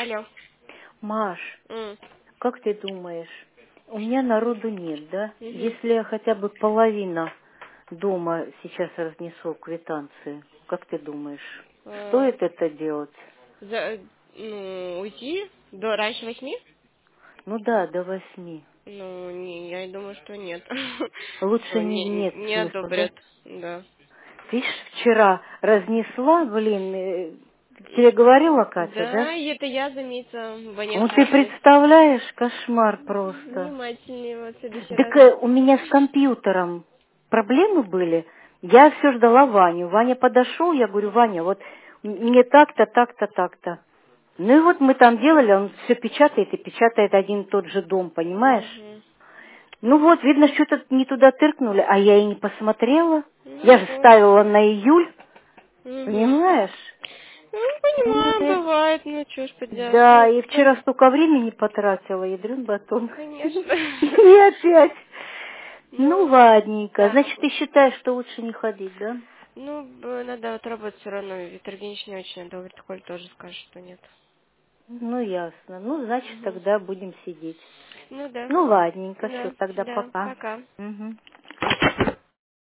Алло. Маш, М. как ты думаешь, у меня народу нет, да? Мгм. Если я хотя бы половина дома сейчас разнесу квитанции, как ты думаешь, Э, стоит это делать? Уйти до раньше 8? Ну да, до 8. Ну, я думаю, что нет. Лучше Что нет не смысла, да? одобрят. Да. Видишь, вчера разнесла, блин, тебе говорила Катя, да? Да, и это я заметила. Ну ты Внимательнее. представляешь, кошмар просто. Внимательнее вот в следующий Так раз. у меня с компьютером проблемы были. Я все ждала Ваню. Ваня подошел, я говорю, Ваня, вот мне так-то, так-то, так-то. Ну и вот мы там делали, он все печатает и печатает один и тот же дом, понимаешь? Угу. Ну вот, видно, что-то не туда тыркнули, а я и не посмотрела. Я Ну же вот. ставила на июль, Угу. понимаешь? Ну, понимаю, Нет. бывает, ну что ж поделать. Да, Ну, и вчера столько времени потратила, ядрен батон. конечно. И опять. Ну, Ну, ладненько. да. Значит, ты считаешь, что лучше не ходить, да? Ну, надо вот работать все равно. Виктор Евгеньевич не очень одобрит. Коль тоже скажет, что нет. Ну, ясно. Ну, значит, Угу. тогда будем сидеть. Ну да. Ну, ладненько. Все, Да, тогда да. пока. Пока. Мгм.